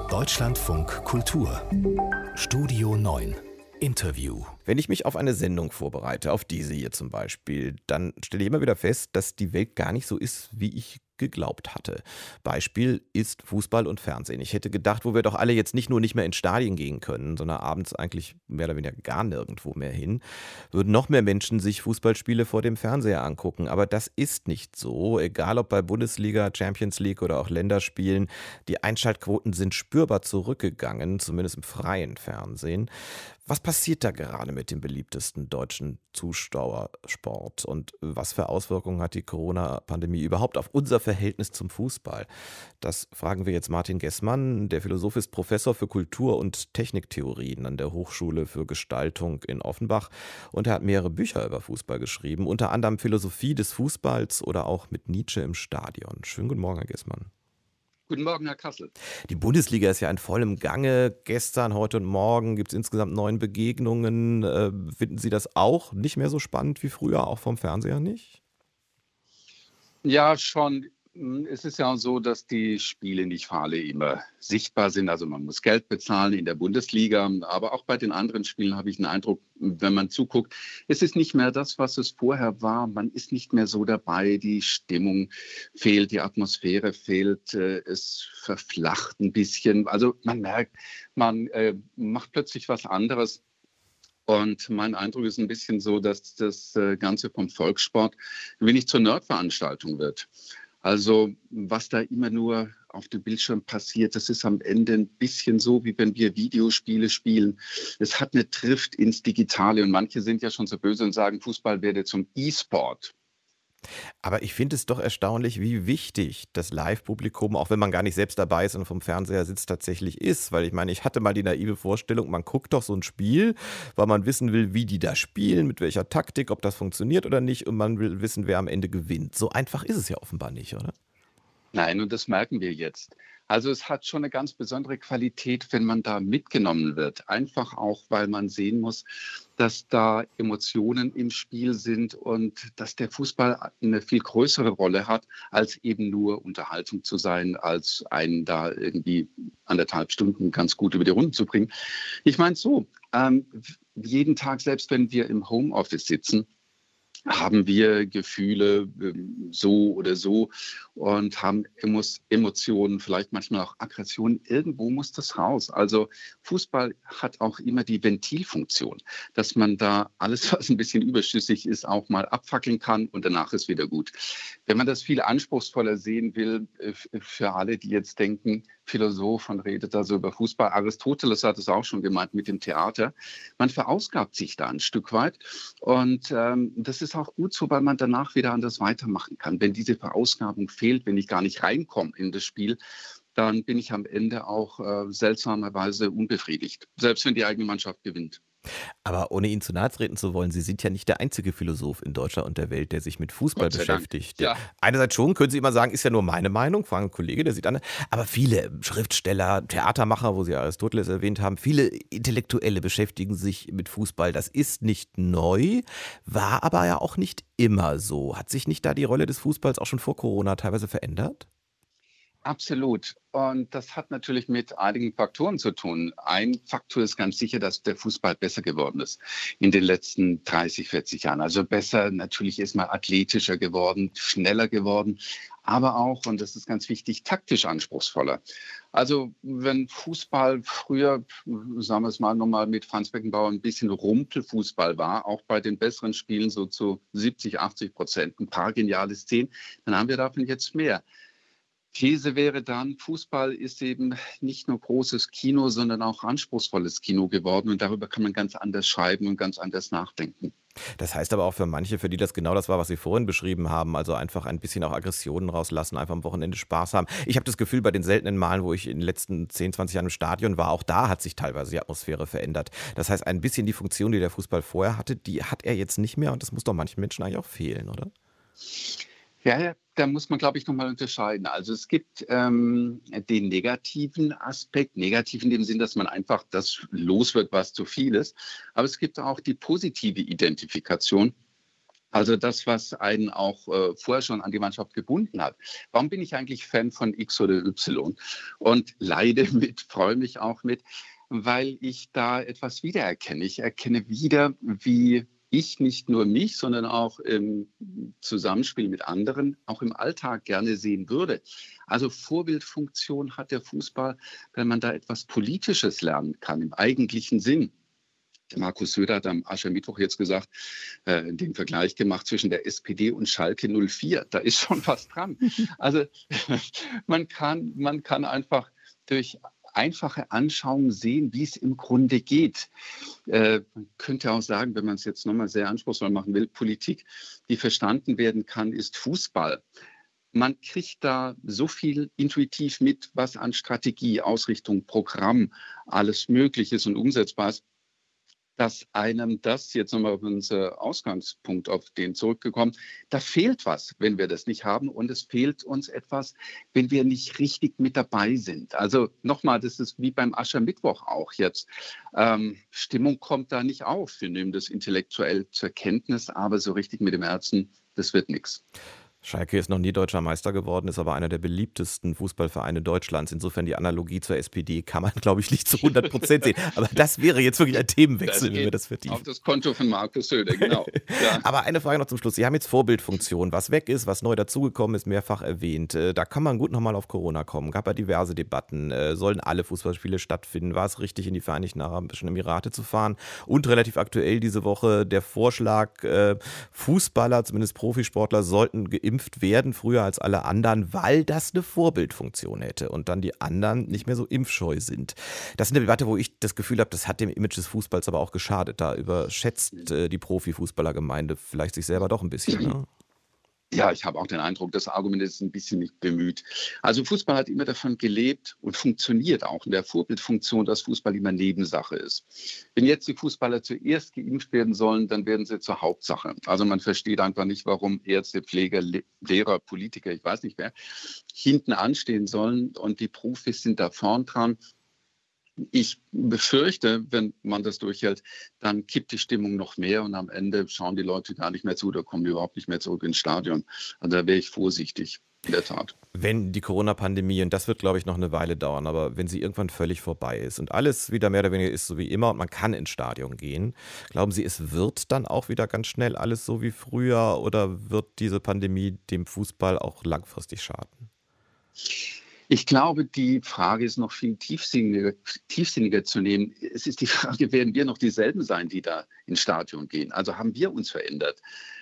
Deutschlandfunk Kultur Studio 9 Interview. Wenn ich mich auf eine Sendung vorbereite, auf diese hier zum Beispiel, dann stelle ich immer wieder fest, dass die Welt gar nicht so ist, wie ich geglaubt hatte. Beispiel ist Fußball und Fernsehen. Ich hätte gedacht, wo wir doch alle jetzt nicht mehr in Stadien gehen können, sondern abends eigentlich mehr oder weniger gar nirgendwo mehr hin, würden noch mehr Menschen sich Fußballspiele vor dem Fernseher angucken. Aber das ist nicht so. Egal ob bei Bundesliga, Champions League oder auch Länderspielen, die Einschaltquoten sind spürbar zurückgegangen, zumindest im freien Fernsehen. Was passiert da gerade mit dem beliebtesten deutschen Zuschauersport und was für Auswirkungen hat die Corona-Pandemie überhaupt auf unser Verhältnis zum Fußball? Das fragen wir jetzt Martin Gessmann. Der Philosoph ist Professor für Kultur- und Techniktheorien an der Hochschule für Gestaltung in Offenbach und er hat mehrere Bücher über Fußball geschrieben, unter anderem Philosophie des Fußballs oder auch mit Nietzsche im Stadion. Schönen guten Morgen, Herr Gessmann. Guten Morgen, Herr Kassel. Die Bundesliga ist ja in vollem Gange. Gestern, heute und morgen gibt es insgesamt 9 Begegnungen. Finden Sie das auch nicht mehr so spannend wie früher, auch vom Fernseher nicht? Ja, schon. Es ist ja so, dass die Spiele nicht für alle immer sichtbar sind. Also man muss Geld bezahlen in der Bundesliga. Aber auch bei den anderen Spielen habe ich den Eindruck, wenn man zuguckt, es ist nicht mehr das, was es vorher war. Man ist nicht mehr so dabei. Die Stimmung fehlt, die Atmosphäre fehlt. Es verflacht ein bisschen. Also man merkt, man macht plötzlich was anderes. Und mein Eindruck ist ein bisschen so, dass das Ganze vom Volkssport ein wenig zur Nerdveranstaltung wird. Also was da immer nur auf dem Bildschirm passiert, das ist am Ende ein bisschen so, wie wenn wir Videospiele spielen. Es hat eine Drift ins Digitale und manche sind ja schon so böse und sagen, Fußball werde zum E-Sport. Aber ich finde es doch erstaunlich, wie wichtig das Live-Publikum, auch wenn man gar nicht selbst dabei ist und vom Fernseher sitzt, tatsächlich ist. Weil ich meine, ich hatte mal die naive Vorstellung, man guckt doch so ein Spiel, weil man wissen will, wie die da spielen, mit welcher Taktik, ob das funktioniert oder nicht. Und man will wissen, wer am Ende gewinnt. So einfach ist es ja offenbar nicht, oder? Nein, und das merken wir jetzt. Also es hat schon eine ganz besondere Qualität, wenn man da mitgenommen wird. Einfach auch, weil man sehen muss, dass da Emotionen im Spiel sind und dass der Fußball eine viel größere Rolle hat, als eben nur Unterhaltung zu sein, als einen da irgendwie 1,5 Stunden ganz gut über die Runden zu bringen. Ich meine so, jeden Tag, selbst wenn wir im Homeoffice sitzen, haben wir Gefühle so oder so und haben Emotionen, vielleicht manchmal auch Aggressionen. Irgendwo muss das raus. Also Fußball hat auch immer die Ventilfunktion, dass man da alles, was ein bisschen überschüssig ist, auch mal abfackeln kann und danach ist wieder gut. Wenn man das viel anspruchsvoller sehen will, für alle, die jetzt denken, Philosoph und redet da so über Fußball. Aristoteles hat es auch schon gemeint mit dem Theater. Man verausgabt sich da ein Stück weit und das ist auch gut so, weil man danach wieder anders weitermachen kann. Wenn diese Verausgabung fehlt, wenn ich gar nicht reinkomme in das Spiel, dann bin ich am Ende auch seltsamerweise unbefriedigt, selbst wenn die eigene Mannschaft gewinnt. Aber ohne Ihnen zu nahe treten zu wollen, Sie sind ja nicht der einzige Philosoph in Deutschland und der Welt, der sich mit Fußball Gott sei Dank. beschäftigt. Ja. Einerseits schon, können Sie immer sagen, ist ja nur meine Meinung, fragen ein Kollege, der sieht anders. Aber viele Schriftsteller, Theatermacher, wo Sie Aristoteles erwähnt haben, viele Intellektuelle beschäftigen sich mit Fußball. Das ist nicht neu, war aber ja auch nicht immer so. Hat sich nicht da die Rolle des Fußballs auch schon vor Corona teilweise verändert? Absolut. Und das hat natürlich mit einigen Faktoren zu tun. Ein Faktor ist ganz sicher, dass der Fußball besser geworden ist in den letzten 30, 40 Jahren. Also besser, natürlich ist man athletischer geworden, schneller geworden, aber auch, und das ist ganz wichtig, taktisch anspruchsvoller. Also wenn Fußball früher, sagen wir es mal nochmal mit Franz Beckenbauer, ein bisschen Rumpelfußball war, auch bei den besseren Spielen so zu 70, 80%, ein paar geniale Szenen, dann haben wir davon jetzt mehr. These wäre dann, Fußball ist eben nicht nur großes Kino, sondern auch anspruchsvolles Kino geworden. Und darüber kann man ganz anders schreiben und ganz anders nachdenken. Das heißt aber auch für manche, für die das genau das war, was Sie vorhin beschrieben haben, also einfach ein bisschen auch Aggressionen rauslassen, einfach am Wochenende Spaß haben. Ich habe das Gefühl, bei den seltenen Malen, wo ich in den letzten 10, 20 Jahren im Stadion war, auch da hat sich teilweise die Atmosphäre verändert. Das heißt, ein bisschen die Funktion, die der Fußball vorher hatte, die hat er jetzt nicht mehr und das muss doch manchen Menschen eigentlich auch fehlen, oder? Ja, da muss man, glaube ich, nochmal unterscheiden. Also es gibt den negativen Aspekt, negativ in dem Sinn, dass man einfach das los wird, was zu viel ist. Aber es gibt auch die positive Identifikation. Also das, was einen auch vorher schon an die Mannschaft gebunden hat. Warum bin ich eigentlich Fan von X oder Y? Und leide mit, freue mich auch mit, weil ich da etwas wiedererkenne. Ich erkenne wieder, wie ich nicht nur mich, sondern auch im Zusammenspiel mit anderen, auch im Alltag gerne sehen würde. Also Vorbildfunktion hat der Fußball, wenn man da etwas Politisches lernen kann, im eigentlichen Sinn. Der Markus Söder hat am Aschermittwoch jetzt gesagt, den Vergleich gemacht zwischen der SPD und Schalke 04. Da ist schon was dran. Also man kann einfach durch einfache Anschauung sehen, wie es im Grunde geht. Man könnte auch sagen, wenn man es jetzt nochmal sehr anspruchsvoll machen will, Politik, die verstanden werden kann, ist Fußball. Man kriegt da so viel intuitiv mit, was an Strategie, Ausrichtung, Programm, alles Mögliche ist und umsetzbar ist, dass einem das, jetzt nochmal auf unseren Ausgangspunkt, auf den zurückgekommen, da fehlt was, wenn wir das nicht haben. Und es fehlt uns etwas, wenn wir nicht richtig mit dabei sind. Also nochmal, das ist wie beim Aschermittwoch auch jetzt. Stimmung kommt da nicht auf. Wir nehmen das intellektuell zur Kenntnis, aber so richtig mit dem Herzen, das wird nichts. Schalke ist noch nie deutscher Meister geworden, ist aber einer der beliebtesten Fußballvereine Deutschlands. Insofern die Analogie zur SPD kann man, glaube ich, nicht zu 100% sehen. Aber das wäre jetzt wirklich ein Themenwechsel, wenn wir das vertiefen. Auf das Konto von Markus Söder, genau. Ja. Aber eine Frage noch zum Schluss. Sie haben jetzt Vorbildfunktion. Was weg ist, was neu dazugekommen ist, mehrfach erwähnt. Da kann man gut nochmal auf Corona kommen. Gab ja diverse Debatten. Sollen alle Fußballspiele stattfinden? War es richtig, in die Vereinigten Arabischen Emirate zu fahren? Und relativ aktuell diese Woche der Vorschlag, Fußballer, zumindest Profisportler, sollten geimpft werden, früher als alle anderen, weil das eine Vorbildfunktion hätte und dann die anderen nicht mehr so impfscheu sind. Das ist eine Debatte, wo ich das Gefühl habe, das hat dem Image des Fußballs aber auch geschadet. Da überschätzt die Profifußballergemeinde vielleicht sich selber doch ein bisschen. Ne? Ja, ich habe auch den Eindruck, das Argument ist ein bisschen nicht bemüht. Also Fußball hat immer davon gelebt und funktioniert auch in der Vorbildfunktion, dass Fußball immer Nebensache ist. Wenn jetzt die Fußballer zuerst geimpft werden sollen, dann werden sie zur Hauptsache. Also man versteht einfach nicht, warum Ärzte, Pfleger, Lehrer, Politiker, ich weiß nicht wer, hinten anstehen sollen und die Profis sind da vorn dran. Ich befürchte, wenn man das durchhält, dann kippt die Stimmung noch mehr und am Ende schauen die Leute gar nicht mehr zu oder kommen überhaupt nicht mehr zurück ins Stadion. Also da wäre ich vorsichtig, in der Tat. Wenn die Corona-Pandemie, und das wird, glaube ich, noch eine Weile dauern, aber wenn sie irgendwann völlig vorbei ist und alles wieder mehr oder weniger ist so wie immer und man kann ins Stadion gehen, glauben Sie, es wird dann auch wieder ganz schnell alles so wie früher oder wird diese Pandemie dem Fußball auch langfristig schaden? Ich glaube, die Frage ist noch viel tiefsinniger zu nehmen. Es ist die Frage, werden wir noch dieselben sein, die da ins Stadion gehen? Also haben wir uns verändert?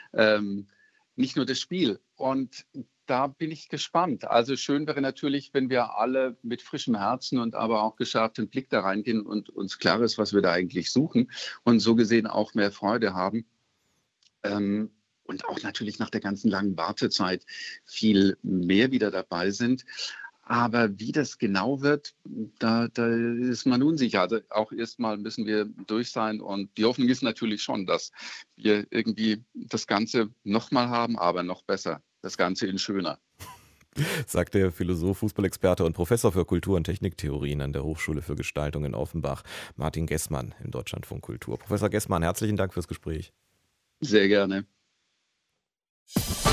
Nicht nur das Spiel. Und da bin ich gespannt. Also schön wäre natürlich, wenn wir alle mit frischem Herzen und aber auch geschärftem Blick da reingehen und uns klar ist, was wir da eigentlich suchen und so gesehen auch mehr Freude haben. Und auch natürlich nach der ganzen langen Wartezeit viel mehr wieder dabei sind. Aber wie das genau wird, da ist man unsicher. Also auch erstmal müssen wir durch sein. Und die Hoffnung ist natürlich schon, dass wir irgendwie das Ganze nochmal haben, aber noch besser. Das Ganze in schöner. Sagt der Philosoph, Fußballexperte und Professor für Kultur- und Techniktheorien an der Hochschule für Gestaltung in Offenbach, Martin Gessmann im Deutschlandfunk Kultur. Professor Gessmann, herzlichen Dank fürs Gespräch. Sehr gerne.